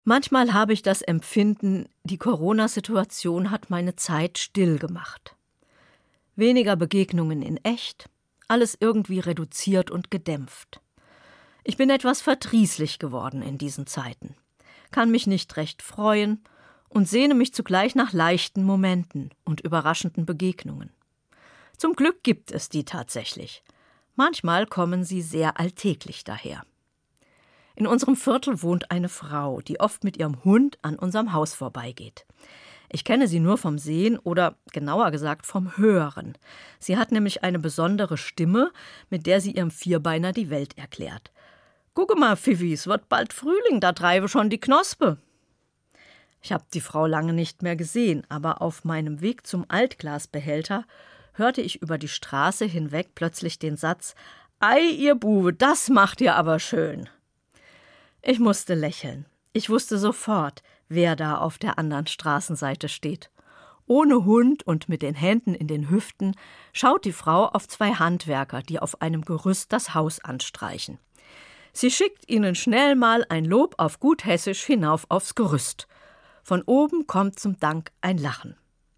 Manchmal habe ich das Empfinden, die Corona-Situation hat meine Zeit still gemacht. Weniger Begegnungen in echt, alles irgendwie reduziert und gedämpft. Ich bin etwas verdrießlich geworden in diesen Zeiten, kann mich nicht recht freuen und sehne mich zugleich nach leichten Momenten und überraschenden Begegnungen. Zum Glück gibt es die tatsächlich. Manchmal kommen sie sehr alltäglich daher. In unserem Viertel wohnt eine Frau, die oft mit ihrem Hund an unserem Haus vorbeigeht. Ich kenne sie nur vom Sehen oder genauer gesagt vom Hören. Sie hat nämlich eine besondere Stimme, mit der sie ihrem Vierbeiner die Welt erklärt. »Gucke mal, Pfiffi, es wird bald Frühling, da treibe schon die Knospe.« Ich habe die Frau lange nicht mehr gesehen, aber auf meinem Weg zum Altglasbehälter hörte ich über die Straße hinweg plötzlich den Satz: »Ei, ihr Bube, das macht ihr aber schön.« Ich musste lächeln. Ich wusste sofort, wer da auf der anderen Straßenseite steht. Ohne Hund und mit den Händen in den Hüften schaut die Frau auf zwei Handwerker, die auf einem Gerüst das Haus anstreichen. Sie schickt ihnen schnell mal ein Lob auf gut Hessisch hinauf aufs Gerüst. Von oben kommt zum Dank ein Lachen.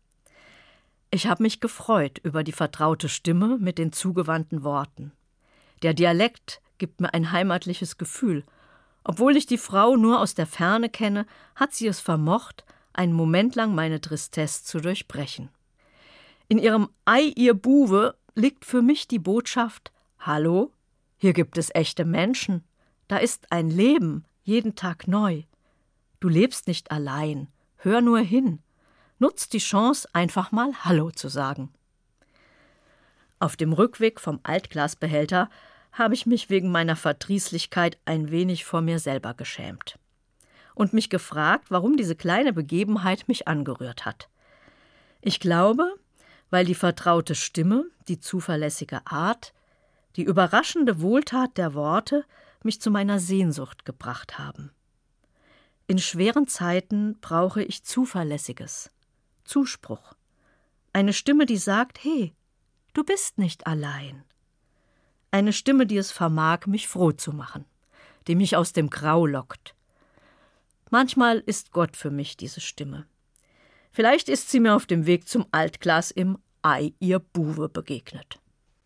Ich habe mich gefreut über die vertraute Stimme mit den zugewandten Worten. Der Dialekt gibt mir ein heimatliches Gefühl. Obwohl ich die Frau nur aus der Ferne kenne, hat sie es vermocht, einen Moment lang meine Tristesse zu durchbrechen. In ihrem »Ei, ihr Buwe« liegt für mich die Botschaft: »Hallo, hier gibt es echte Menschen. Da ist ein Leben, jeden Tag neu. Du lebst nicht allein. Hör nur hin. Nutz die Chance, einfach mal Hallo zu sagen.« Auf dem Rückweg vom Altglasbehälter habe ich mich wegen meiner Verdrießlichkeit ein wenig vor mir selber geschämt und mich gefragt, warum diese kleine Begebenheit mich angerührt hat. Ich glaube, weil die vertraute Stimme, die zuverlässige Art, die überraschende Wohltat der Worte mich zu meiner Sehnsucht gebracht haben. In schweren Zeiten brauche ich Zuverlässiges, Zuspruch, eine Stimme, die sagt: »Hey, du bist nicht allein.« Eine Stimme, die es vermag, mich froh zu machen, die mich aus dem Grau lockt. Manchmal ist Gott für mich diese Stimme. Vielleicht ist sie mir auf dem Weg zum Altglas im Ei, ihr Buwe begegnet.